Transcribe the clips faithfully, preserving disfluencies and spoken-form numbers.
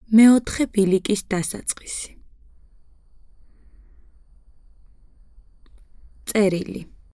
მეოთხე ბილიკის დასაწყისი. წერილი.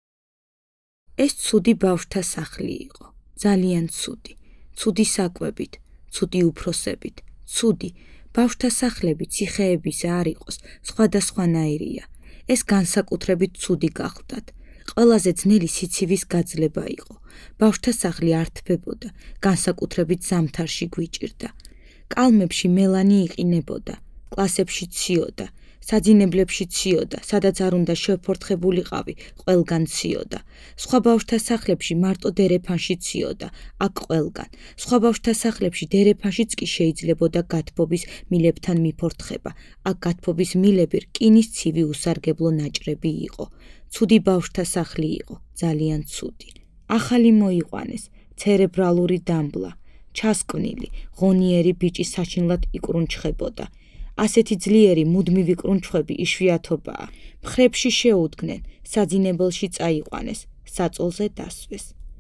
ეს ცუდი ბავშვთა სახლი იყო, ძალიან ცუდი, ცუდი საკვებით, ცუდი უფროსებით, ცუდი, ბავშვთა სახლები ციხეებისა არ იყოს, სხვადასხვანაირია. ეს განსაკუთრებით ცუდი გახლდათ. ყველაზე ძნელი სიცივის გაძლება იყო. ბავშვთა სახლი არ თბებოდა, განსაკუთრებით ზამთარში გვიჭირდა. კალმებში მელანი იყინებოდა, კლასებში ციოდა, საძინებლებში ციოდა, სადაც არ უნდა შეფორთხებულიყავი, ყველგან ციოდა. სხვა ბავშვთა სახლებში მარტო დერეფანში ციოდა, აქ ყველგან. სხვა ბავშვთა სახლებში დერეფანშიც კი შეიძლებოდა გათბობის მილებთან მიფორთხება, აქ გათბობის მილები რკინის ცივი უსარგებლო ნაჭრები იყო. ცუდი ბავშვთა სახლი იყო, ძალიან ცუდი. ახალი მოიყვანეს, ცერებრალური დამბლა. ჩასკვნილი, ღონიერი ბიჭი საჩინლად იკრუნჩხებოდა. ასეთი ძლიერი მუდმივი კრუნჩხვები იშვიათობაა. მხრებში შეუდგნენ, საძინებელში წაიყვანეს, საწოლზე დასვეს.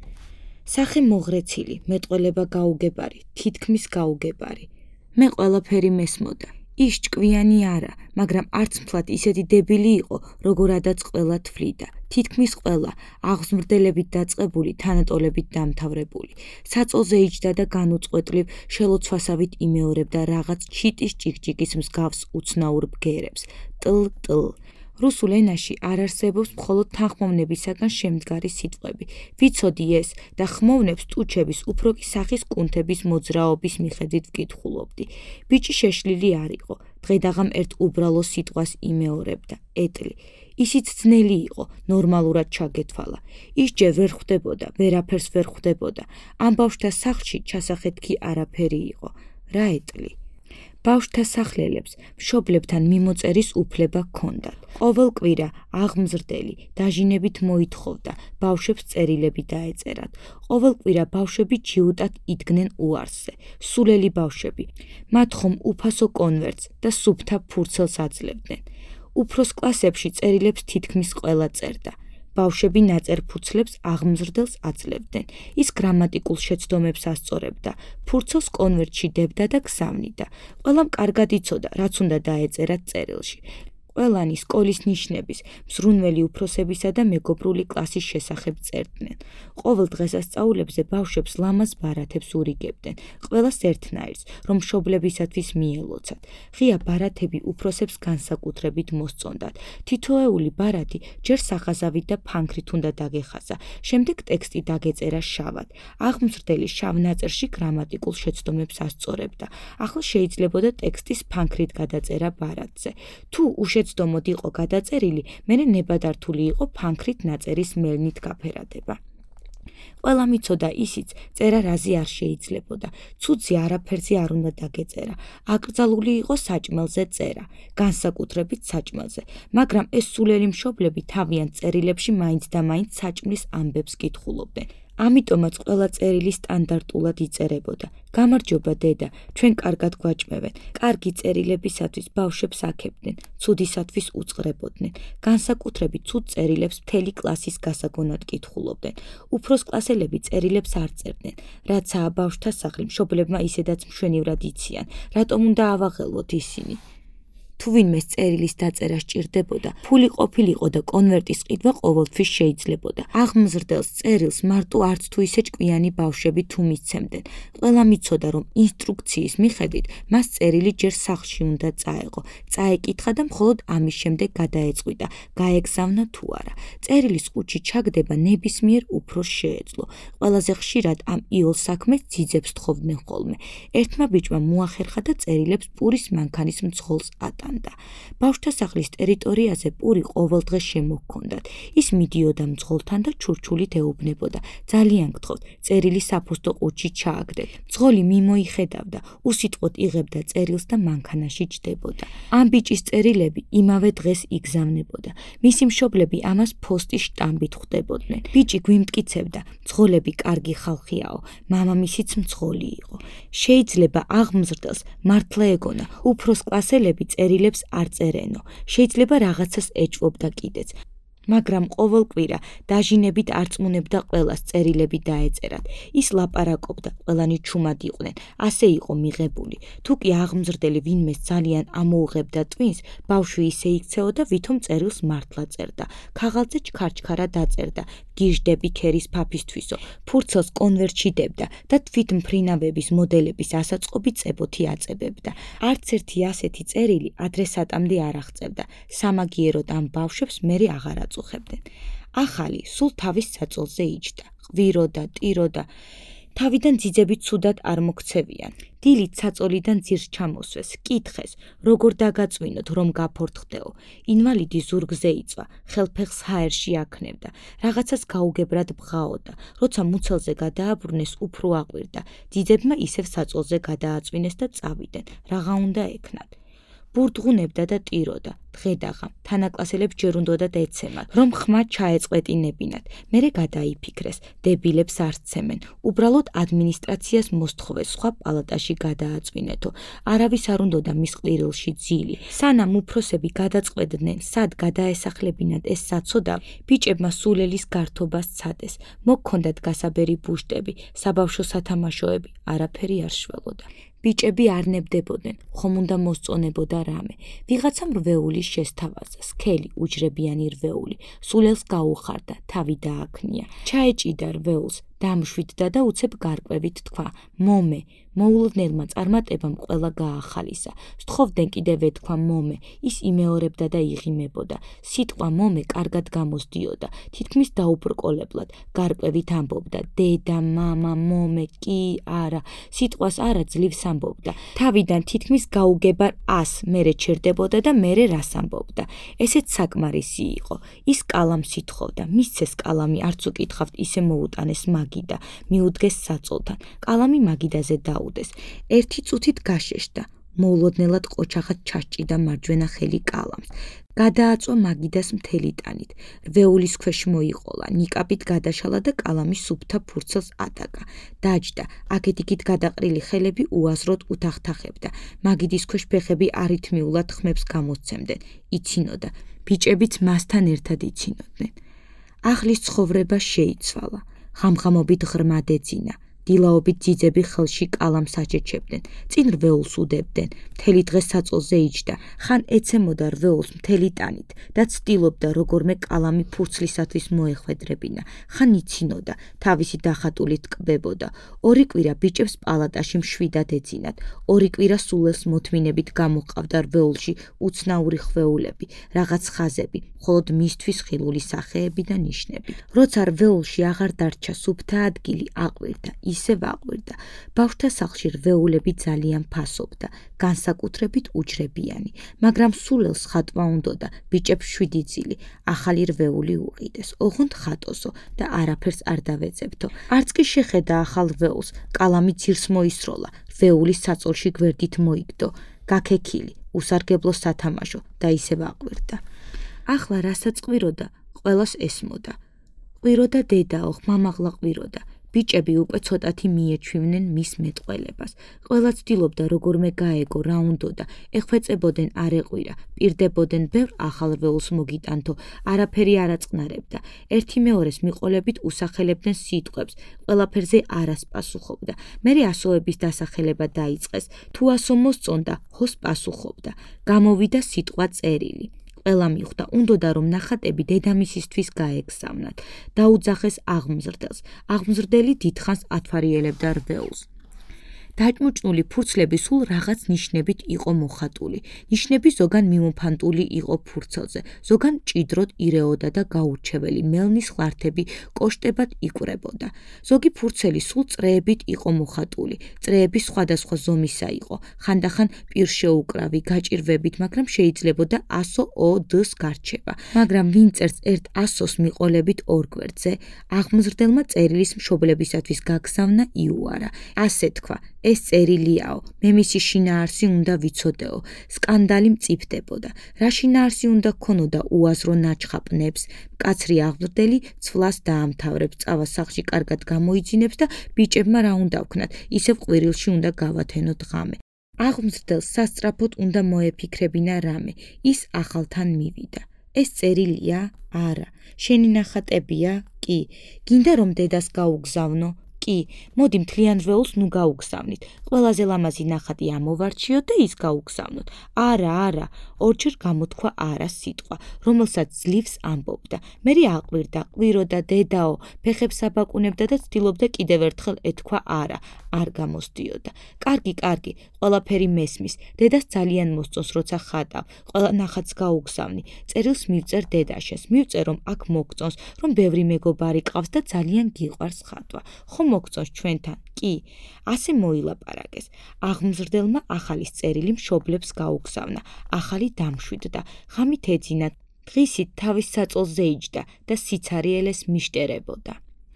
სახე მოღრეცილი, მეტყველება გაუგებარი, თითქმის გაუგებარი. მე ყველაფერი მესმოდა. ის ჭკვიანი არა, მაგრამ არც მთლად ისეთი დებილი იყო, როგორადაც ყველა თვლიდა. თითქმის ყველა, აღზრდელებით დაწყებული, თანატოლებით დამთავრებული. საწოლზე იჯდა და განუწყვეტლივ შელოცვასავით იმეორებდა რაღაც ჩიტის ჭიქჭიკის მსგავს უცნაურ ბგერებს. ტლ-ტლ. რუსულ ენაში არ არსებობს მხოლოდ თანხმოვნებისაგან შემდგარი სიტყვები. ვიცოდი ეს და ხმოვნებს ტუჩების უფრო კი სახის კუნთების მოძრაობის მიხედვით ვკითხულობდი. ბიჭი შეშლილი არ იყო, დღედაღამ ერთ უბრალო სიტყვას იმეორებდა, ეტლი. ისიც ძნელი იყო, ნორმალურად ჩაგეთვალა. ის ჯერ ვერ ხვდებოდა, ვერაფერს ვერ ხვდებოდა. ამ ბავშვთა სახლში ჩასახეთ კი არაფერი იყო. რა ეტლი? ბავშვთა სახლელებს მშობლებთან მიმოწერის უფლება ჰქონდათ. ყოველ კვირა აღმზრდელი დაჟინებით მოითხოვდა ბავშვებს წერილები დაეწერათ. ყოველ კვირა ბავშვები ჯიუტად იდგნენ უარსზე, სულელი ბავშვები. მათ ხომ უფასო კონვერტს და სუფთა ფურცელს აძლევდნენ. უფროს კლასებში წერილებს თითქმის ყველა წერდა. ბავშვები ნაწერ ფურცლებს აღმზრდელს აძლევდნენ. ის გრამატიკულ შეცდომებს ასწორებდა, ფურცელს კონვერტში დებდა და გზავნიდა. ყველამ კარგად იცოდა, რაც უნდა დაეწერათ წერილში. ყველანი სკოლის ნიშნების, მზრუნველი უფროსებისა და მეგობრული კლასის შესახებ წერდნენ. ყოველ დღესასწაულებზე ბავშვებს ლამაზ ბარათებს ურიგებდნენ, ყველას ერთნაირს, რომ მშობლებისათვის მიელოცათ. ღია ბარათები უფროსებს განსაკუთრებით მოსწონდათ. თითოეული ბარათი ჯერ სახაზავით და ფანქრით უნდა დაგეხაზა, შემდეგ ტექსტი დაგეწერა შავად. აღმზრდელი შავ ნაწერში გრამატიკულ შეცდომებს ასწორებდა. ახლა შეიძლებოდა ტექსტის ფანქრით გადაწერა ბარათზე. თუ უშეცდომოდ იყო გადაწერილი, მერე ნებადართული იყო ფანქრით ნაწერის მელნით გაფერადება. ყველამ იცოდა ისიც, წერა რაზე არ შეიძლებოდა. ცუძზე არაფერზე არ უნდა დაგეწერა. აკრძალული იყო საჭმელზე წერა, განსაკუთრებით საჭმელზე, მაგრამ ეს სულელი მშობლები თავიანთ წერილებში მაინც და მაინც საჭმლის ამბებს კითხულობდნენ. ამიტომაც ყველა წერილი სტანდარტულად იწერებოდა. გამარჯობა დედა, ჩვენ კარგად გვაჭმევენ. კარგი წერილებისათვის ბავშვებს აქებდნენ, ცუდისათვის უწყრებოდნენ. განსაკუთრებით ცუდ წერილებს მთელი კლასის გასაგონად კითხულობდნენ. უფროს კლასელები წერილებს არ წერდნენ. რაცაა ბავშვთა სახლი, მშობლებმა ისედაც მშვენივრად იციან, რატომ უნდა ავაღელვოთ ისინი. თუ ვინმეს წერილის დაწერა სჭირდებოდა, ფული ყოფილიყო და კონვერტის ყიდვა ყოველთვის შეიძლებოდა. აღმზრდელს წერილს მარტო არც თუ ისე ჭკვიანი ბავშვები თუ მისცემდნენ. ყველამ იცოდა, რომ ინსტრუქციის მიხედვით მას წერილი ჯერ სახლში უნდა წაეღო, წაეკითხა და მხოლოდ ამის შემდეგ გადაეწყვიტა, გაეგზავნა თუ არა. წერილის ყუთში ჩაგდება ნებისმიერ უფროს შეეძლო. ყველაზე ხშირად ამ იოლ საქმეს ძიძებს თხოვდნენ ხოლმე. ერთმა ბიჭმა მოახერხა და წერილებს პურის მანქანის მძღოლს ატა. ბავშვთა სახლის ტერიტორიაზე პური ყოველდღე შემოჰქონდათ. ის მიდიოდა მძღოლთან და ჩურჩულით ეუბნებოდა. ძალიან გთხოვთ, წერილი საფოსტო ყუთში ჩააგდეთ. მძღოლი მიმოიხედავდა, უსიტყვოდ იღებდა წერილს და მანქანაში ჯდებოდა. ამ ბიჭის წერილები იმავე დღეს იგზავნებოდა. მისი მშობლები ამას ფოსტის შტამბით ხვდებოდნენ. ბიჭი გვიმტკიცებდა, მძღოლები კარგი ხალხიაო, მამამისიც მძღოლი იყო. შეიძლება აღმზრდელს მართლა ეგონა, უფროს კლასელები წერილებს არ წერენო. შეიძლება რაღაცას ეჭვობდა კიდეც. მაგრამ ყოველ კვირა დაჟინებით არწმუნებდა ყველას წერილები დაეწერათ. ის ლაპარაკობდა, ყველანი ჩუმად იყვნენ, ასე იყო მიღებული. თუ კი აღმზრდელი ვინმეს ძალიან ამოუღებდა ტვინს, ბავშვი ისე იქცეოდა, ვითომ წერილს მართლა წერდა. ქაღალდზე ჩქარჩქარა დაწერდა, გიჟდები ქერის ფაფისთვისო, ფურცელს კონვერტში დებდა და თვით მფრინავების მოდელების ასაწყობი წებოთი აწებებდა. არც ერთი ასეთი წერილი ადრესატამდე არ აღწევდა. სამაგიეროდ ამ ბავშვებს მერე აღარ აწუხებდნენ. ახალი სულ თავის საწოლზე იჯდა, ყვიროდა, ტიროდა. თავიდან ძიძები ცუდად არ მოქცევიან. დილით საწოლიდან ძირს ჩამოსვეს, კითხეს, როგორ დაგაწვინოთ, რომ გაფორთხდეო. ინვალიდი ზურგზე იწვა, ხელფეხს ჰაერში აქნევდა, რაღაცას გაუგებრად ბღაოდა. როცა მუცელზე გადააბრუნეს, უფრო აყვირდა. ძიძებმა ისევ საწოლზე გადააწვინეს და წავიდნენ. რაღა უნდა ექნათ. ბურდღუნებდა და ტიროდა, დღედაღამ, თანაკლასელებს ჯერ უნდოდათ ეცემათ, რომ ხმა ჩაეწყვეტინებინათ, მერე გადაიფიქრეს, დებილებს არ სცემენ, უბრალოდ ადმინისტრაციას მოსთხოვეს სხვა პალატაში გადააწვინეთო, არავის არ უნდოდა მის ყვირილში ძილი. სანამ უფროსები გადაწყვეტდნენ, სად გადაესახლებინათ ეს საცოდა, ბიჭებმა სულელის გართობა სცადეს, მოჰქონდათ გასაბერი ბუშტები, საბავშვო სათამაშოები, არაფერი არ შველოდა. ბიჭები არ ნებდებოდნენ, ხომ უნდა მოსწონებოდა რამე. ვიღაცამ რვეული შესთავაზა, სქელი, უჯრებიანი რვეული, სულელს გაუხარდა, თავი დააქნია. ჩაეჭიდა რვეულს, დამშვიდდა და უცებ გარკვევით თქვა, მომე, მოულოდნელმა წარმატებამ ყველა გაახალისა. სთხოვდნენ კიდევ ეთქვა მომე, ის იმეორებდა და იღიმებოდა. სიტყვა მომე კარგად გამოსდიოდა, თითქმის დაუბრკოლებლად, გარკვევით ამბობდა, დედა, მამა, მომე, კი, არა, სიტყვას არა ძლივს ამბობდა. თავიდან თითქმის გაუგებარ ას მერე ჩერდებოდა და მერე რას ამბობდა. ესეც საკმარისი იყო. ის კალამს ითხოვდა, მისცეს კალამი, არც უკითხავთ, ისე მოუტანეს მაგიდა, მიუდგეს საწოლთან. კალამი მაგიდაზე დაუდეს. ერთი წუთით გაშეშდა. მოულოდნელად ყოჩახად ჩასჭიდა მარჯვენა ხელი კალამს. გადააწვა მაგიდას მთელი ტანით. რვეულის ქვეშ მოიყოლა, ნიკაპით გადაშალა და კალამის სუფთა ფურცელს ატაკა. დაჯდა, აქეთ-იქით გადაყრილი ხელები უაზროდ უთახთახებდა. მაგიდის ქვეშ ფეხები არითმიულად ხმებს გამოსცემდნენ. იცინოდა, ბიჭებიც მასთან ერთად იცინოდნენ. ახლის ცხოვრება შეიცვალა. ღამღამობით ღრმად ეძინა. დილაობით ძიძები ხელში კალამს აჩეჩებდნენ, წინ რვეულს უდებდნენ, მთელი დღე საწოლზე იჯდა, ხან ეცემოდა რვეულს მთელი ტანით და ცდილობდა როგორმე კალამი ფურცლისათვის მოეხვედრებინა, ხან იცინოდა, თავისი დახატულით კბებოდა. ორი კვირა ბიჭებს პალატაში მშვიდად ეძინათ, ორი კვირა სულელს მოთმინებით გამოჰყავდა რვეულში უცნაური ხვეულები, რაღაც ხაზები, მხოლოდ მისთვის ხილული სახეები და ნიშნები. როცა რვეულში აღარ დარჩა სუფთა ადგილი, აყვირდა, ისევ აყვირდა. ბავშვთა სახლში რვეულები ძალიან ფასობდა, განსაკუთრებით უჯრებიანი, მაგრამ სულელს ხატვა უნდოდა, ბიჭებს შვიდი ძილი, ახალი რვეული უყიდეს, ოღონდ ხატოსო და არაფერს არ დავეძებთო. არც კი შეხედა ახალ რვეულს, კალამი ძირს მოისროლა, რვეულის საწოლში გვერდით მოიგდო, გაქექილი, უსარგებლო სათამაშო და ისევ აყვირდა. ახლა რასაც ყვიროდა, ყველას ესმოდა. ყვიროდა დედაო, მამაღლა ყვიროდა. ბიჭები უკვე ცოტათი მიეჩვივნენ მის მეტყველებას. ყველა ცდილობდა როგორმე გაეგო რა უნდოდა, ეხვეწებოდნენ არ ეყვირა, პირდებოდნენ ბევრ ახალ რვეულს მოგიტანთო, არაფერი არ აწყნარებდა. ერთი მეორეს მიყოლებით უსახელებდნენ სიტყვებს, ყველაფერზე არას პასუხობდა. მერე ასოების დასახელება დაიწყეს, თუ ასო მოსწონდა, ჰოს პასუხობდა. გამოვიდა სიტყვა წერილი. ყველა მიხვდა, უნდოდა რომ ნახატები დედამისისთვის გაეგზავნათ. დაუძახეს აღმზრდელს. აღმზრდელი დიდხანს ათვარიელებდა რვეულს. დაჭმუჭნული ფურცლები სულ რაღაც ნიშნებით იყო მოხატული. ნიშნები ზოგან მიმოფანტული იყო ფურცელზე, ზოგან ჭიდროდ ირეოდა და გაურჩეველი მელნის ხვართები კოშტებად იკვრებოდა. ზოგი ფურცელი სულ წრეებით იყო მოხატული. წრეები სხვადასხვა ზომისა იყო, ხანდახან პირშეუკრავი, გაჭირვებით, მაგრამ შეიძლებოდა ასო ო-დ-ს გარჩება. მაგრამ ვინ წერს ერთ ასოს მიყოლებით ორ გვერდზე, აღმზრდელმა წერილის მშობლებისათვის გაგზავნა იუარა. ასე თქვა, ეს წერილიაო, მე მისი შინაარსი უნდა ვიცოდეო, სკანდალი მწიფდებოდა. რა შინაარსი უნდა ქონოდა უაზრო ნაჩხაპნებს, მკაცრი აღმზრდელი ცვლას დაამთავრებს, წავა სახლში კარგად გამოიძინებს და ბიჭებმა რა უნდა ვქნათ, ისევ ყვირილში უნდა გავათენოთ ღამე. აღმზრდელს სასწრაფოდ უნდა მოეფიქრებინა რამე, ის ახალთან მივიდა. ეს წერილია? არა. შენი ნახატებია? კი. გინდა რომ დედას გაუგზავნო? კი. მოდი მთლიან რვეულს ნუ გაუგზავნით. ყველაზე ლამაზი ნახატი ამოვარჩიოთ და ის გაუგზავნოთ. არა, არა. ორჯერ გამოთქვა არა სიტყვა, რომელსაც ძლივს ამბობდა. მერე აყვირდა, ყვიროდა დედაო, ფეხებს აბაკუნებდა და ცდილობდა კიდევ ერთხელ ეთქვა არა. არ გამოსდიოდა. კარგი, კარგი, ყველაფერი მესმის. დედას ძალიან მოსწონს, როცა ხატავ. ყველა ნახატს გაუგზავნი. წერილს მივწერ დედაშენს. მივწერ რომ აქ მოგწონს, რომ ბევრი მეგობარი ყავს და ძალიან გიყვარს ხატვა. ხომ მოგწონს ჩვენთან? კი. ასე მოილაპარაკეს. აღმზრდელმა ახალის წერილი მშობლებს გაუგზავნა. ახალი დამშვიდდა. ღამით ეძინა. დღისით თავის საწოლზე იჯდა და სიცარიელეს მიშტერებოდა.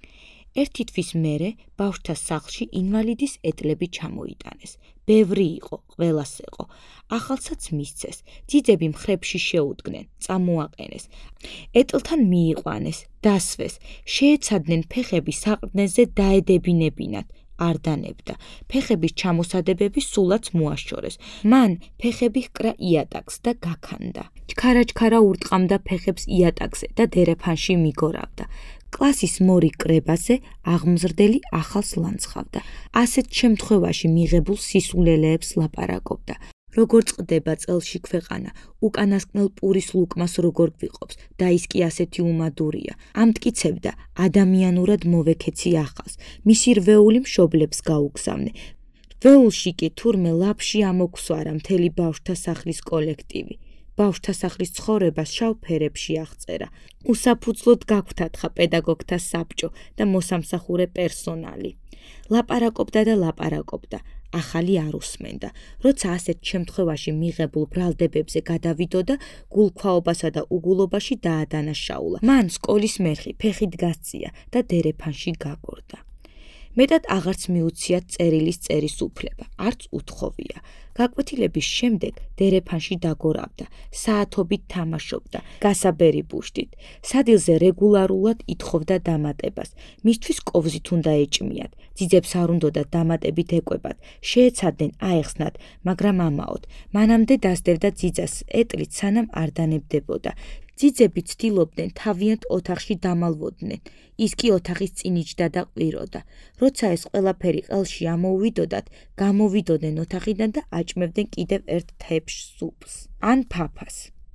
ერთი თვის მერე ბავშვთა სახლში ინვალიდის ეტლები ჩამოიტანეს. ბევრი იყო, ყველას ეყო. ახალსაც მისცეს. ძიძები მხრებში შეუდგნენ, წამოაყენეს. ეტლთან მიიყვანეს, დასვეს. შეეცადნენ ფეხები საყრდენზე დაედებინებინათ. არ დანებდა. ფეხების ჩამოსადებები სულაც მოაშორეს. მან ფეხები ჰკრა იატაკს და გაქანდა. ჩქარა-ჩქარა ურტყამდა ფეხებს იატაკზე და დერეფანში მიგორავდა. კლასის მორიგ კრებაზე აღმზრდელი ახალს ლანძღავდა. ასეთ შემთხვევაში მიღებულ სისულელეებს ლაპარაკობდა. როგორ წყდება წელში ქვეყანა, უკანასკნელ პურის ლუკმას როგორ გვიყოფს და ის კი ასეთი უმადურია. ამტკიცებდა, ადამიანურად მოვექეცი ახალს, მისი რვეული მშობლებს გაუგზავნე. რვეულში კი თურმე ლაფში ამოგვსვარა მთელი ბავშვთა სახლის კოლექტივი. ბავშვთა სახლის ცხოვრებას შავ ფერებში აღწერა. უსაფუძვლოდ გაგვთათხა პედაგოგთა საბჭო და მოსამსახურე პერსონალი. ლაპარაკობდა და ლაპარაკობდა. ახალი არ უსმენდა. როცა ასეთ შემთხვევაში მიღებულ ბრალდებებზე გადავიდოდა, გულქვაობასა და უგულობაში დაადანაშაულა. მან სკოლის მერხი ფეხით გასწია და დერეფანში გაგორდა. მეტად აღარც მიუციათ წერილის წერის უფლება, არც უთხოვია. გაკვეთილების შემდეგ დერეფანში დაგორავდა, საათობით თამაშობდა, გასაბერი ბუშტით. სადილზე რეგულარულად ითხოვდა დამატებას. მისთვის კოვზით უნდა ეჭმიათ. ძიძებს არ უნდოდა დამატებით ეკვებათ. შეეცადნენ აეხსნათ, მაგრამ ამაოდ. მანამდე დასდევდა ძიძას ეტლით, სანამ არ დანებდებოდა. ძიძები ცდილობდნენ თავიანთ ოთახში დამალვოდნენ. ის კი ოთახის წინ იჯდა და ყვიროდა. როცა ეს ყველაფერი ყელში ამოუვიდოდათ, გამოვიდოდნენ ოთახიდან და აჭმევდნენ კიდევ ერთ თეფშ სუპს ან ფაფას.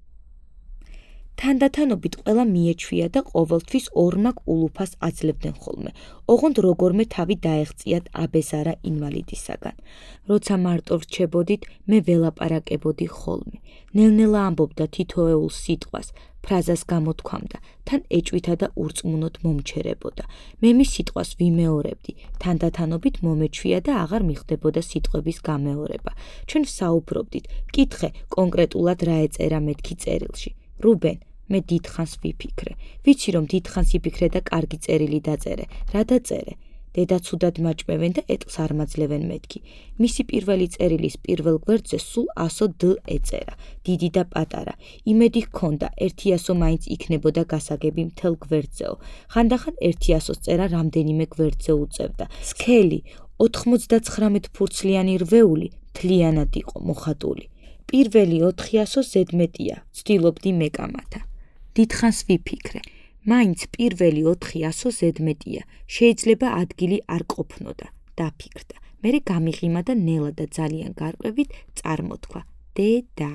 თანდათანობით ყველა მიეჩვია და ყოველთვის ორმაგ ულუფას აძლევდნენ ხოლმე. ოღონდ როგორმე თავი დაეღწიათ აბეზარა ინვალიდისაგან. როცა მარტო ვრჩებოდით, მე ველაპარაკებოდი ხოლმე. ნელ-ნელა ამბობდა თითოეულ სიტყვას, ფრაზას გამოთქვამდა, თან ეჭვითა და ურწმუნოდ მომჩერებოდა. მე მის სიტყვას ვიმეორებდი, თანდათანობით მომეჩვია და აღარ მიხდებოდა სიტყვების გამეორება. ჩვენ ვსაუბრობდით, კითხე კონკრეტულად რა ეწერა მეთქი წერილში. რუბენ, მე დიდხანს ვიფიქრე. ვიცი რომ დიდხანს იფიქრე და კარგი წერილი დაწერე. რა დაწერე? დედა ცუდად მაჭმევენ და ეტლს არ მაძლევენ მეთქი. მისი პირველი წერილის პირველ გვერდზე სულ ასო დ ეწერა. დიდი და პატარა. იმედი ჰქონდა, ერთი ასო მაინც იქნებოდა გასაგები მთელ გვერდზეო. ხანდახან ერთი ასოს წერა რამდენიმე გვერდზე უწევდა. სქელი, ოთხმოცდაცხრამეტ ფურცლიანი რვეული მთლიანად იყო მოხატული. პირველი ოთხი ასო ზედმეტია, ვცდილობდი მეკამათა. დიდხანს ვიფიქრე. მაინც პირველი ოთხი ასო ზედმეტია, შეიძლება ადგილი არ ყოფნოდა, დაფიქრდა. მერე გამიღიმა და ნელა და ძალიან გარკვევით წარმოთქვა. დედა.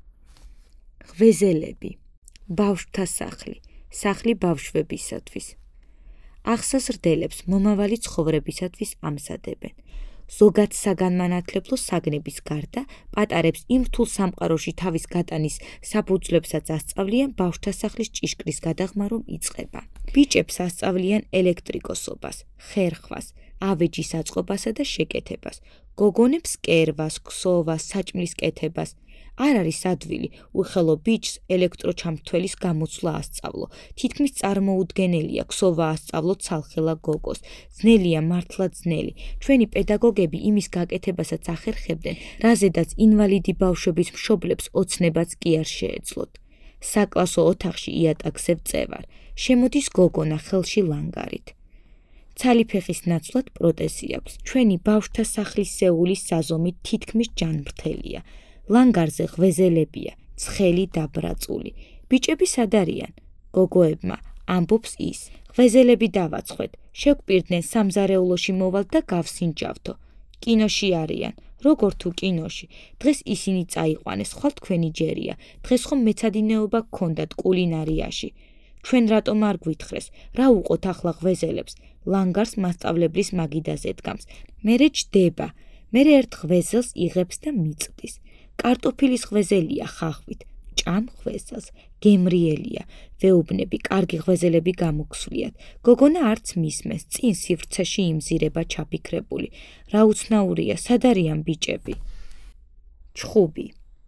ღვეზელები. ბავშვთა სახლი. სახლი ბავშვებისათვის. აღსაზრდელებს მომავალი ცხოვრებისათვის ამზადებენ. ზოგად საგანმანათლებლო საგნების გარდა პატარებს იმ რთულ სამყაროში თავის გატანის საფუძვლებსაც ასწავლიან ბავშვთა სახლის ჭიშკრის გადაღმა რომ იწყება. ბიჭებს ასწავლიან ელექტრიკოსობას, ხერხვას, ავეჯის აწყობასა და შეკეთებას, გოგონებს კერვას, ქსოვას, საჭმლის კეთებას. არ არის ადვილი უხელო ბიჭს ელექტროჩამთველის გამოცვლა ასწავლო. თითქმის წარმოუდგენელია ქსოვა ასწავლო ცალხელა გოგოს. ძნელია მართლა ძნელი. ჩვენი პედაგოგები იმის გაკეთებასაც ახერხებდნენ, რაზედაც ინვალიდი ბავშვების მშობლებს ოცნებაც კი არ შეეძლოთ. საკლასო ოთახში იატაკზე ვწევარ. შემოდის გოგონა ხელში ლანგარით. ცალი ფეხის ნაცვლად პროტეზი აქვს. ჩვენი ბავშვთა სახლის სეულის საზომით თითქმის ჯანმრთელია. ლანგარზე ღვეზელებია, ცხელი დაბრაწული. ბიჭები სად არიან? გოგოებმა ამბობს ის. ღვეზელები დავაცხვეთ, შევკპირდნენ სამზარეულოში მოვალთ და გავსინჯავთო. კინოში არიან. როგორ თუ კინოში, დღეს ისინი წაიყვანეს, ხვალ თქვენი ჯერია, დღეს ხომ მეცადინეობა გქონდათ კულინარიაში. ჩვენ რატომ არ გვითხრეს, რა უყოთ ახლა ღვეზელებს, ლანგარს მასწავლებლის მაგიდაზე დგამს, მერე ჯდება, მერე ერთ ღვეზელს იღებს და მიწდის. კარტოფილის ღვეზელია ხახვით, ჭამ ღვეზელს, გემრიელია, ვეუბნები, კარგი ღვეზელები გამოგსვლიათ. გოგონა არც მისმენს, წინ სივრცეში იმზირება ჩაფიქრებული. რა უცნაურია, სად არიან ბიჭები? ჩხუბი.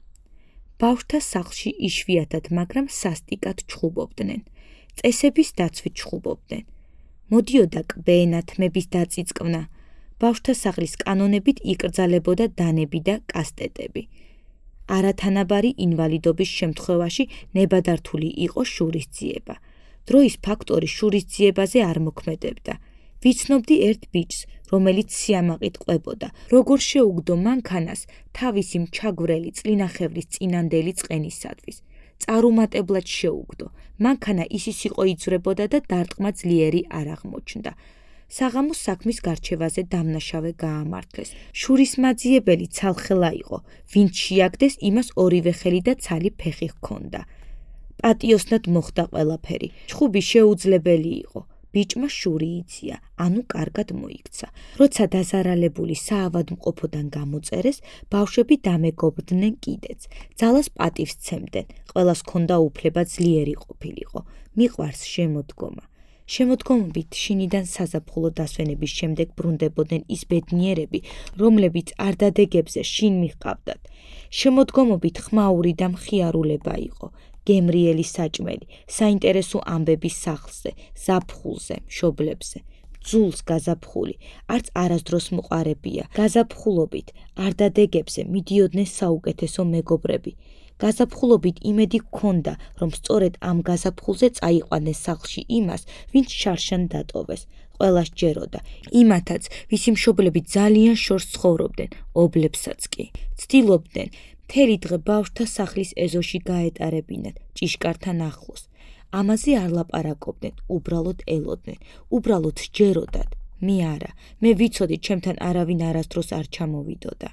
ბავშვთა სახლში იშვიათად, მაგრამ სასტიკად ჩხუბობდნენ. წესების დაცვით ჩხუბობდნენ. მოდიოდა კბეენათმების დაწიწკვნა. ბავშვთა სახლის კანონებით იკრძალებოდა დანები და კასტეტები. არათანაბარი ინვალიდობის შემთხვევაში ნებადართული იყო შურისძიება. დროის ფაქტორი შურისძიებაზე არ მოქმედებდა. ვიცნობდი ერთ ბიჭს, რომელიც სიამაყით ყვებოდა, როგორ შეუგდო მანქანას თავისი მჩაგვრელი წლინახევრის წინანდელი წყენისათვის. წარუმატებლად შეუგდო. მანქანა ისის იყო იწვრებოდა და დარტყმა ძლიერი არ აღმოჩნდა. საღამოს საქმის გარჩევაზე დამნაშავე გაამართლეს. შურისმაძიებელი ცალხელა იყო, ვინც შეაგდეს, იმას ორივე ხელი და ცალი ფეხი ჰქონდა. პატიოსნად მოხდა ყველაფერი. ჩხუბი შეუძლებელი იყო. ბიჭმა შური იცია, ანუ კარგად მოიქცა. როცა დაზარალებული საავადმყოფოდან გამოწერეს, ბავშვები დამეგობრდნენ კიდეც. ძალას პატივს სცემდნენ, ყველას ჰქონდა უფლება ძლიერი ყოფილიყო. მიყვარს შემოდგომა. შემოდგომობით შინიდან საზაფხულო დასვენების შემდეგ ბრუნდებოდნენ ის ბედნიერები, რომლებიც არდადეგებზე შინ მიჰყავდათ. შემოდგომობით ხმაური და მხიარულება იყო. გემრიელი საჭმელი, საინტერესო ამბები სახლზე, ზაფხულზე, მშობლებზე. ძულს გაზაფხული, არც არასდროს მოყარებია. გაზაფხულობით არდადეგებზე მიდიოდნენ საუკეთესო მეგობრები. გაზაფხულობით იმედი გქონდა, რომ სწორედ ამ გაზაფხულზე წაიყვანეს სახლში იმას, ვინც შარშან დატოვეს. ყველა სჯეროდა. იმათაც, ვისი მშობლები ძალიან შორს ცხოვრობდნენ, ობლებსაც კი. ცდილობდნენ, მთელი დღე ბავშვთა სახლის ეზოში გაეტარებინათ, ჭიშკართან ახლოს. ამაზე არ ლაპარაკობდნენ, უბრალოდ ელოდნენ, უბრალოდ სჯეროდათ. მე არა, მე ვიცოდი, ჩემთან არავინ არასდროს არ ჩამოვიდოდა.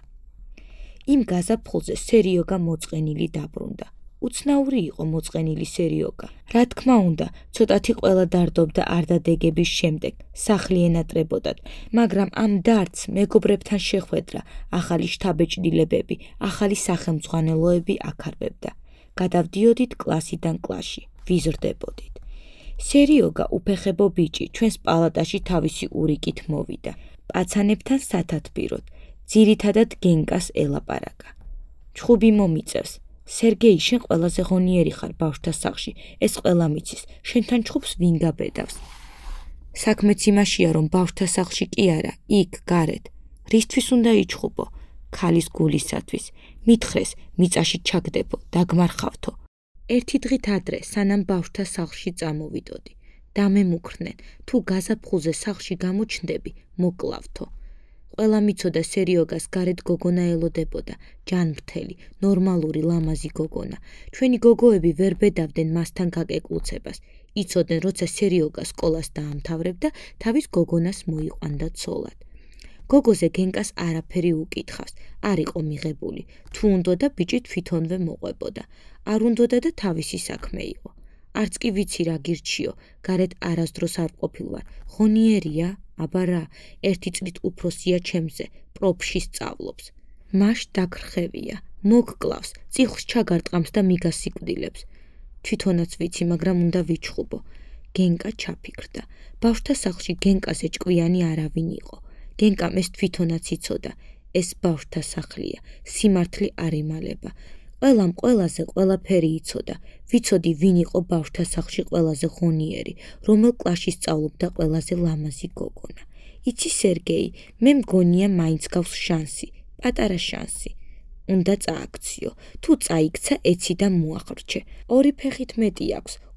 იმ გაზაფხულზე სერიოგა მოწყენილი დაბრუნდა. უცნაური იყო მოწყენილი სერიოგა. რა თქმა უნდა, ცოტათი ყველა დარდობდა არდადეგების შემდეგ, სახლი ენატრებოდათ, მაგრამ ამ დარდს მეგობრებთან შეხვედრა, ახალი შთაბეჭდილებები, ახალი სახელმძღვანელოები აქარბებდა. გადავდიოდით კლასიდან კლასში, ვიზრდებოდით. სერიოგა უფეხებო ბიჭი ჩვენს პალატაში თავისი ურიკით მოვიდა. პაცანებთან სათათბიროდ. ძირითადად გენკას ელაპარაკა. ჩხუბი მომიწევს. სერგეი, შენ ყველაზე ღონიერი ხარ ბავშვთა სახლში, ეს ყველა მიცის, შენთან ჩხუბს ვინ გაბედავს? საქმეც იმაშია, რომ ბავშვთა სახლში კი არა, იქ, გარეთ. რისთვის უნდა იჩხუბო? ქალის გულისათვის. მითხრეს, მიწაში ჩაგდებო, დაგმარხავთო. ერთი დღით ადრე, სანამ ბავშვთა სახლში წამოვიდოდი. დამემუქრნენ, თუ გაზაფხულზე სახლში გამოჩნდები, მოკლავთო. ყველა მიცოდა სერიოგას გარეთ გოგონა ელოდებოდა, ჯანმრთელი, ნორმალური ლამაზი გოგონა. ჩვენი გოგოები ვერ ბედავდნენ მასთან გაკეკლუცებას. იცოდნენ, როცა სერიოგა სკოლას დაამთავრებდა, თავის გოგონას მოიყვანდა ცოლად. გოგოზე გენკას არაფერი უკითხავს, არ იყო მიღებული. თუ უნდოდა, ბიჭი თვითონვე მოყვებოდა. არ უნდოდა და თავისი საქმე იყო. არც კი ვიცი რა გირჩიო, გარეთ არასდროს არ ყოფილვარ. ღონიერია? აბა რა, ერთი წლით უფროსია ჩემზე, პროფში სწავლობს. მაშ დაგრხევია, მოგკლავს, წიხლს ჩაგარტყამს და მიგასიკვდილებს. თვითონაც ვიცი, მაგრამ უნდა ვიჩხუბო. გენკა ჩაფიქრდა. ბავშვთა სახლში გენკაზე ჭკვიანი არავინ იყო. გენკამ ეს თვითონაც იცოდა. ეს ბავშვთა სახლია, სიმართლე არ იმალება. ყველამ ყველაზე ყველაფერი იცოდა. ვიცოდი, ვინ იყო ბავშვთა სახლში ყველაზე ღონიერი, რომელ კლასში სწავლობდა ყველაზე ლამაზი გოგონა. იცი სერგეი, მე მგონია მაინც გავს შანსი, პატარა შანსი. უნდა წააქციო. თუ წაიქცა, ეცი და მოახრჩე. ორი ფეხით მეტი აქვს,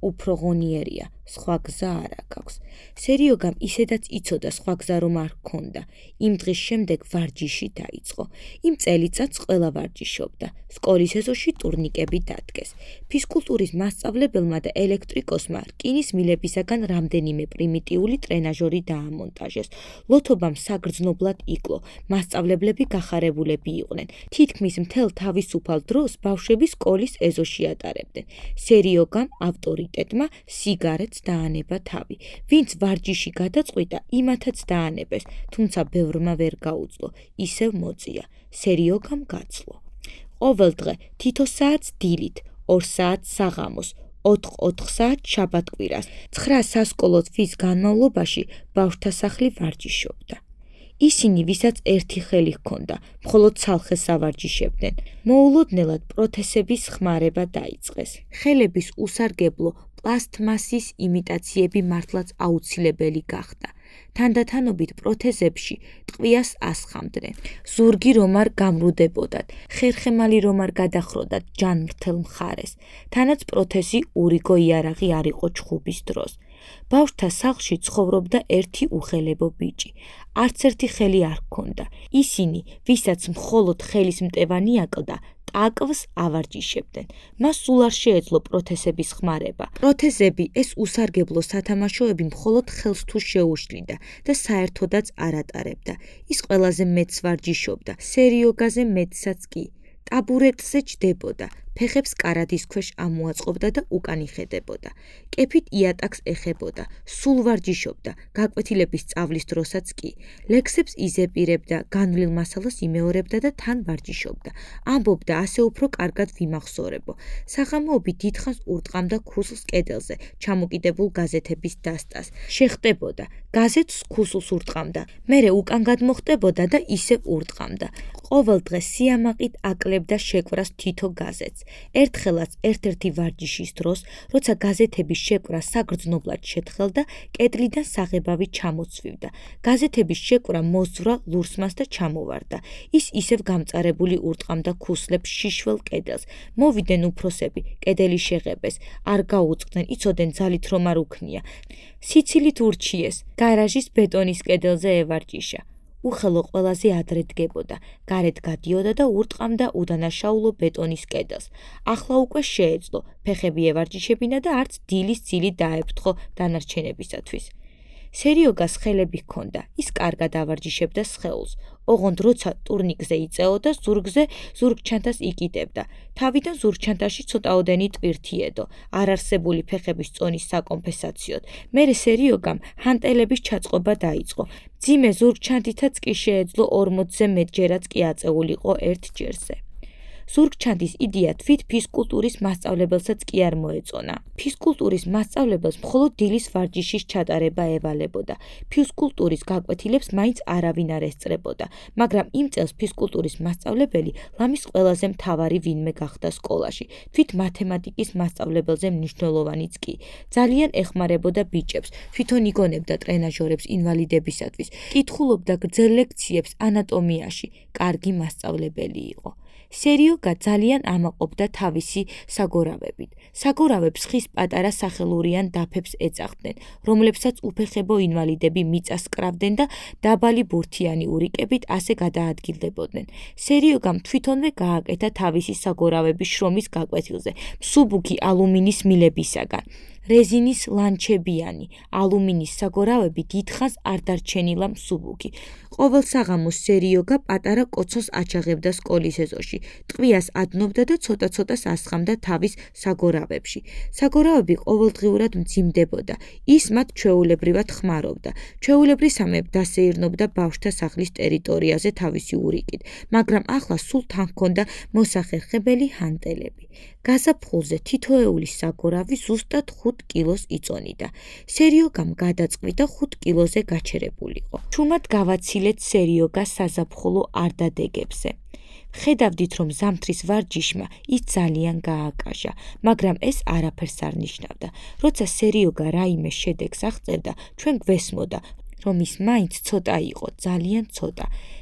უფრო ღონიერია, სხვა გზა არ აქვს. სერიოგამ ისედაც იცოდა სხვა გზა რომ არ ჰქონდა. იმ დღის შემდეგ ვარჯიში დაიწყო. იმ წელიწადს ყველა ვარჯიშობდა. სკოლის ეზოში ტურნიკები დადგეს. ფიზკულტურის მასწავლებელმა და ელექტრიკოსმა რკინის მილებისაგან რამდენიმე პრიმიტიული ტრენაჟორი დაამონტაჟეს. ლოთობამ საგრძნობლად იკლო. მასწავლებლები გახარებულები იყვნენ. თითქმის მთელ თავისუფალ დროს ბავშვები სკოლის ეზოში ატარებდნენ. სერიოგამ ავტორიტეტმა სიგარეტს დაანება თავი. ვინც ვარჯიში გადაწყვიტა, იმათაც დაანებეს, თუმცა ბევრმა ვერ გაუძლო. ისევ მოწია. სერიოგამ გაცლო. ყოველ დღე თითო საათს დილით, ორ საათს საღამოს, ოთხ-ოთხ საათს შაბათ-კვირას, ცხრა სასკოლო თვის განმავლობაში ბავშვთა სახლი ვარჯიშობდა. ისინი, ვისაც ერთი ხელი ჰქონდა, მხოლოდ ცალხეს ავარჯიშებდნენ. მოულოდნელად პროთეზების ხმარება დაიწყეს. ხელების უსარგებლო პლასტმასის იმიტაციები მართლაც აუცილებელი გახდა. თანდათანობით პროთეზებში ტყვიას ასხამდნენ. ზურგი რომ არ გამრუდებოდათ, ხერხემალი რომ არ გადახროდათ ჯანმრთელ მხარეს. თანაც პროთეზი ურიგო იარაღი არ იყო ჩხუბის დროს. ბავშვთა სახლში ცხოვრობდა ერთი უხელებო ბიჭი. არც ერთი ხელი არ ჰქონდა. ისინი, ვისაც მხოლოდ ხელის მტევანი აკლდა, ტაკვს ავარჯიშებდნენ. მას სულ არ შეეძლო პროთეზების ხმარება. პროთეზები, ეს უსარგებლო სათამაშოები მხოლოდ ხელს თუ შეუშლიდა და საერთოდაც არ ატარებდა. ის ყველაზე მეტს ვარჯიშობდა, სერიოგაზე მეტსაც კი. ტაბურეტზე ჯდებოდა, ფეხებს კარადის ქვეშ ამოაწყობდა და უკან იხედებოდა. კეფით იატაკს ეხებოდა, სულ ვარჯიშობდა, გაკვეთილების სწავლის დროსაც კი. ლექსებს იზეპირებდა, განვლილ მასალას იმეორებდა და თან ვარჯიშობდა. ამბობდა, ასე უფრო კარგად ვიმახსოვრებო. საღამოობით დიდხანს ურტყამდა ქუსლს კედელზე, ჩამოკიდებულ გაზეთების დასტას. შეხტებოდა, გაზეთს ქუსლს ურტყამდა, მერე უკან გადმოხტებოდა და ისევ ურტყამდა. ყოველ დღე სიამაყით აკლებდა შეკვრას თითო გაზეთს. ერთხელაც ერთ-ერთი ვარჯიშის დროს, როცა გაზეთების შეკვრა საგრძნობლად შეთხელდა, კედლიდან საღებავი ჩამოცვივდა. გაზეთების შეკვრა მოძვრა ლურსმას და ჩამოვარდა. ის ისევ გამწარებული ურტყამდა ქუსლებს შიშველ კედელს. მოვიდნენ უფროსები, კედელი შეღებეს, არ გაუწყდნენ, იცოდნენ ძალით რომ არ უქნია. სიცილით ურჩიეს, გარაჟის ბეტონის კედელზე ევარჯიშა. უხელო ყველაზე ადრე დგებოდა, გარეთ გადიოდა და ურტყამდა უდანაშაულო ბეტონის კედელს. ახლა უკვე შეეძლო, ფეხები ევარჯიშებინა და არც დილის ძილი დაეფრთხო დანარჩენებისათვის. სერიოგას ხელები ჰქონდა, ის კარგად ავარჯიშებდა სხეულს. ოღონდ როცა ტურნიკზე იწეოდა, ზურგზე ზურგჩანთას იკიდებდა. თავიდან ზურგჩანთაში ცოტაოდენი ტვირთიედო, არარსებული ფეხების წონის საკომპენსაციოდ. მერე სერიოგამ ჰანტელების ჩაწყობა დაიწყო. მძიმე ზურგჩანთითაც კი შეეძლო ორმოცზე მეტჯერაც კი აწეულიყო ერთ ჯერზე. ზურგჩანთის იდეა თვით ფიზკულტურის მასწავლებელსაც კი არ მოეწონა. ფიზკულტურის მასწავლებელს მხოლოდ დილის ვარჯიშის ჩატარება ევალებოდა. ფიზკულტურის გაკვეთილებს მაინც არავინ არ ესწრებოდა, მაგრამ იმ წელს ფიზკულტურის მასწავლებელი ლამის ყველაზე მთავარი ვინმე გახდა სკოლაში. თვით მათემატიკის მასწავლებელზე მნიშვნელოვანიც კი. ძალიან ეხმარებოდა ბიჭებს, თვითონ იგონებდა ტრენაჟორებს ინვალიდებისათვის, კითხულობდა გრძელ ლექციებს ანატომიაში, კარგი მასწავლებელი იყო. სერიოგა ძალიან ამაყობდა თავისი საგორავებით. საგორავებს ხის პატარა სახელურიან დაფებს ეძახდნენ, რომლებსაც უფეხებო ინვალიდები მიწას კრავდნენ და დაბალი ბურთიანი ურიკებით ასე გადაადგილდებოდნენ. სერიოგამ თვითონვე გააკეთა თავისი საგორავების შრომის გაკვეთილზე, მსუბუქი ალუმინის მილებისაგან. რეზინის ლანჩებიანი, ალუმინის საგორავები დიდხანს არ დარჩენილა მსუბუქი. ყოველ საღამოს სერიოგა პატარა კოცოს აჩაღებდა სკოლის ეზოში. ტყვიას ადნობდა და ცოტა-ცოტას ასხამდა თავის საგორავებში. საგორავები ყოველდღიურად მძიმდებოდა. ის მათ ჩვეულებრივად ხმარობდა. ჩვეულებრისამებრ დასეირნობდა ბავშვთა სახლის ტერიტორიაზე თავისი ურიკით, მაგრამ ახლა სულ თან ჰქონდა მოსახერხებელი ჰანტელები. გაზაფხულზე თითოეული საგორავი ზუსტად ხუთ კილოს იწონიდა. სერიოგამ გადაწყვიტა ხუთ კილოზე გაჩერებულიყო. ჩუმად გავაცილეთ სერიოგას საზაფხულო არდადეგებზე. ხედავდით, რომ ზამთრის ვარჯიშმა ის ძალიან გააკაჟა, მაგრამ ეს არაფერს არ ნიშნავდა. როცა სერიოგა რაიმე შედეგს აღწევდა, ჩვენ გვესმოდა, რომ ის მაინც ცოტა იყო, ძალიან ცოტა.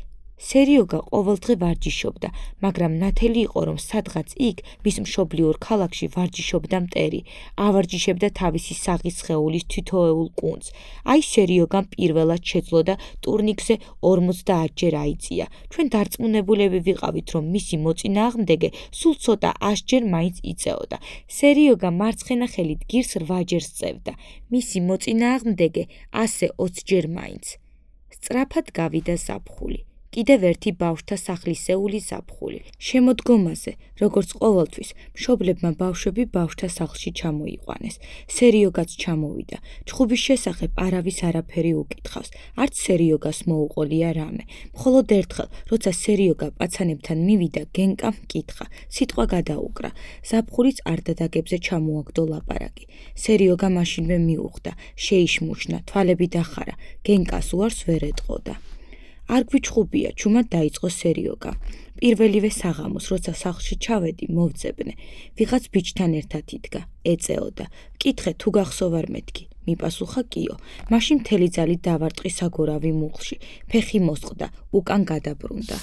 სერიოგა ყოველდღე ვარჯიშობდა, მაგრამ ნათელი იყო, რომ სადღაც იქ, მის მშობლიურ ქალაქში ვარჯიშობდა მტერი, ავარჯიშებდა თავისი საღის სხეულის თითოეულ კუნძს. აი სერიოგამ პირველად შეძლო და ტურნირზე ორმოცდაათჯერ აიწია. ჩვენ დარწმუნებულები ვიყავით, რომ მისი მოწინააღმდეგე სულ ცოტა ასჯერ მაინც იწეოდა. სერიოგა მარცხენა ხელით გირს რვაჯერ სწევდა. მისი მოწინააღმდეგე ასე ოცჯერ მაინც. სწრაფად გავიდა ზაფხული. კიდევ ერთი ბავშვთა სახლისეული ზაფხული. შემოდგომაზე, როგორც ყოველთვის, მშობლებმა ბავშვები ბავშვთა სახლში ჩამოიყვანეს. სერიოგაც ჩამოვიდა. ჩხუბის შესახებ არავის არაფერი უკითხავს. არც სერიოგას მოუყოლია რამე. მხოლოდ ერთხელ, როცა სერიოგა პაცანებთან მივიდა, გენკამ მკითხა. სიტყვა გადაუკრა. ზაფხულიც არ დადაგებზე ჩამოაგდო ლაპარაკი. სერიოგა მაშინვე მიუხვდა, შეიშმუშნა, თვალები დახარა. გენკას უარს ვერ ეტყოდა. არ გვიჩხუბია, ჩუმად დაიწყო სერიოგა. პირველივე საღამოს, როცა სახლში ჩავედი, მოვძებნე. ვიღაც ბიჭთან ერთად იდგა, ეწეოდა. მკითხე, თუ გახსოვარ მეთქი. მიპასუხა კიო. მაშინ მთელი ძალით დავარტყი საგორავი მუხლში. ფეხი მოსწყდა, უკან გადაბრუნდა.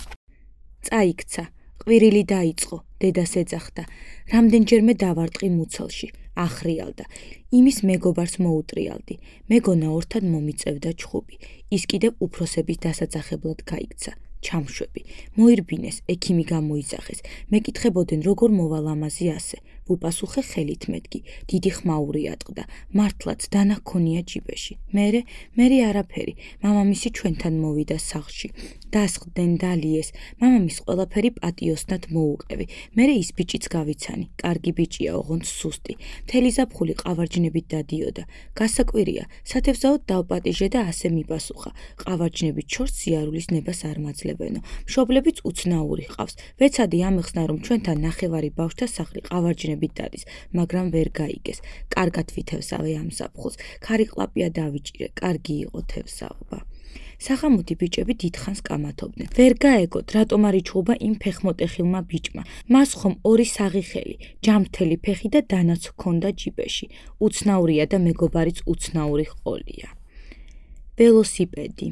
წაიქცა. ყვირილი დაიწყო, დედას ეძახდა. რამდენჯერმე დავარტყი მუცელში. ახრიალდა. იმის მეგობარს მოუტრიალდი. მეგონა ორთად მომიწევდა ჩხუბი. ის კიდევ უფროსების დასაძახებლად გაიქცა. ჩამშვები. მოირბინეს, ექიმი გამოიძახეს. მეკითხებოდნენ, როგორ მოვალ ამაზე ასე. ვუპასუხე ხელით მეთქი. დიდი ხმაური ატყდა. მართლაც დანა ჰქონია ჯიბეში. მერე, მერე არაფერი. მამამისი ჩვენთან მოვიდა სახლში. დასხდნენ, დალიეს. მამამის ყველაფერი პატიოსნად მოუყევი. მერე ის ბიჭიც გავიცანი. კარგი ბიჭია, ოღონდ სუსტი. მთელი ზაფხული ყავარჯნებით დადიოდა. გასაკვირია, სათევზაოდ დავპატიჟე და ასე მიპასუხა. ყავარჯნებით შორს სიარულის ნებას არ მაძლევენო. მშობლებიც უცნაური ჰყავს. ვეცადი ამეხსნა, რომ ჩვენთან ნახევარი ბავშვთა სახლი ყავარჯნებით დადის, მაგრამ ვერ გაიგეს. კარგად ვითევსავე ამ ზაფხულს. ქარიყლაპია დავიჭირე, კარგი იყო თევზაობა. საღამოთი ბიჭები დიდხანს კამათობდნენ. ვერ გაეგოთ, რატომ არ იჩხუბა იმ ფეხმოტეხილმა ბიჭმა. მას ხომ ორი საღი ხელი, ჯამრთელი ფეხი და დანაც ჰქონდა ჯიბეში. უცნაურია და მეგობარიც უცნაური ჰყოლია. ველოსიპედი.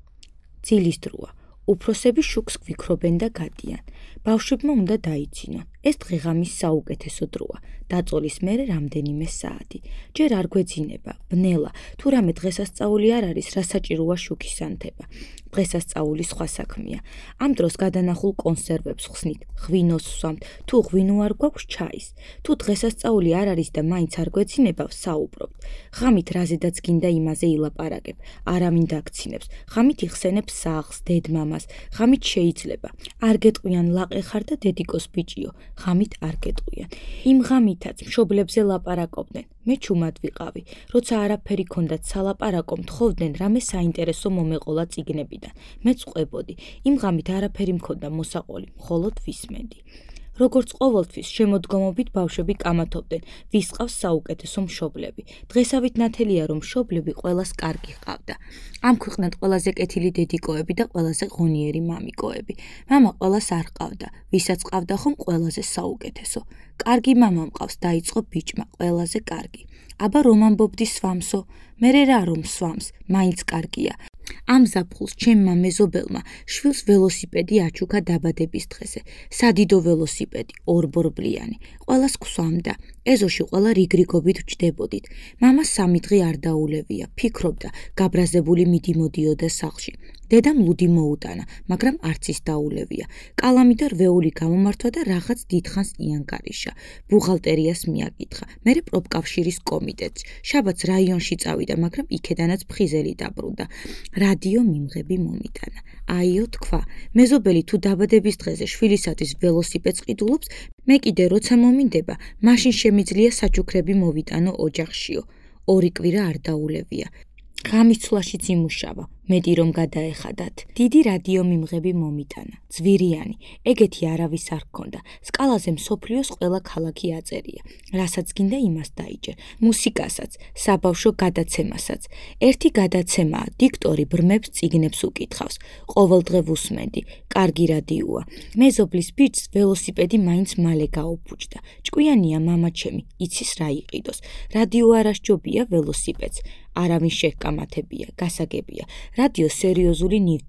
ძილის დროა. უფროსები შუქს გვიქრობენ და გადიან. ბავშვებმა უნდა დაიცინონ. ეს დღეღამის საუკეთესო დროა. დაწოლის მერე რამდენიმე საათი. ჯერ არ გვეძინება, ბნელა, თუ რამე დღესასწაული არ არის, რა საჭიროა შუქის ანთება. დღესასწაული სხვა საქმეა. ამ დროს გადანახულ კონსერვებს ხსნით, ღვინოს ვსვამთ, თუ ღვინო არ გვაქვს ჩაის. თუ დღესასწაული არ არის და მაინც არ გვეძინება, ვსაუბრობთ. ღამით რაზედაც გინდა იმაზე ილაპარაკებ, არავინ დაგცინებს. ღამით იხსენებ სახლს, დედმამას, ღამით შეიძლება. არ გეტყვიან ლაყე ხარ და დედიკოს ბიჭიო, ღამით არ გეტყვიან. იმ ღამითაც მშობლებზე ლაპარაკობდნენ. მე ჩუმად ვიყავი. როცა არაფერი ქონდათ სალაპარაკო, მთხოვდნენ რამე საინტერესო მომეყოლა წიგნებიდან. მეც ყვებოდი. იმ ღამით არაფერი მქონდა მოსაყოლი, მხოლოდ ვისმენდი. როგორც ყოველთვის, შემოდგომობით ბავშვები კამათობდნენ, ვის ყავს საუკეთესო მშობლები. დღესავით ნათელია, რომ მშობლები ყველას კარგი ჰყავდა. ამ ქვეყნად ყველაზე კეთილი დედიკოები და ყველაზე ღონიერი მამიკოები. მამა ყველას არ ჰყავდა, ვისაც ჰყავდა ხომ ყველაზე საუკეთესო. კარგი მამა მყავს, დაიწყო ბიჭმა, ყველაზე კარგი. აბა რომ ამბობდი სვამსო, მერე რა რომ სვამს, მაინც კარგია. ამ ზაფხულს ჩემმა მეზობელმა შვილს ველოსიპედი აჩუქა დაბადების დღეზე. სადიდო ველოსიპედი, ორბორბლიანი. ყველას გვსვამდა. ეზოში ყველა რიგრიგობით ვჯდებოდით. მამა სამი დღე არ დაულევია, ფიქრობდა, გაბრაზებული მიდიმოდიოდა სახლში. დედამ ლუდი მოუტანა, მაგრამ არც ის დაულევია. კალამი და რვეული გამომართვა და რაღაც დიდხანს იანკარიშა. ბუღალტერიას მიაკითხა, მერე პროფკავშირის კომიტეტს. შაბათს რაიონში წავიდა, მაგრამ იქედანაც ფხიზელი დაბრუნდა. რადიო მიმღები მომიტანა. აიო თქვა, მეზობელი თუ დაბადების დღეზე შვილისათვის ველოსიპედს ყიდულობს, მე კიდე როცა მომინდება, მაშინ შემიძლია საჩუქრები მოვიტანო ოჯახშიო. ორი კვირა არ დაულევია. ღამის ცვლაშიც იმუშავა, მეტი რომ გადაეხადათ. დიდი რადიო მიმღები მომიტანა, ძვირიანი, ეგეთი არავის არ ჰქონდა. სკალაზე მსოფლიოს ყველა ქალაქი აწერია, რასაც გინდა იმას დაიჯერ, მუსიკასაც, საბავშვო გადაცემასაც. ერთი გადაცემაა, დიქტორი ბრმებს წიგნებს უკითხავს, ყოველდღე ვუსმენდი, კარგი რადიოა. მეზობლის ბიჭს ველოსიპედი მაინც მალე გაუფუჭდა. ჭკვიანია მამა ჩემი, იცის რა იყიდოს. რადიო არასჯობია ველოსიპედს. არავინ შეჰკამათებია, გასაგებია. რადიო სერიოზული ნივთია,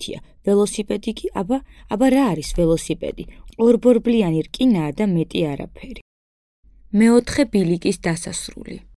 ველოსიპედი კი, აბა, აბა რა არის ველოსიპედი? ორბორბლიანი რკინაა და მეტი არაფერი. მეოთხე ბილიკის დასასრული.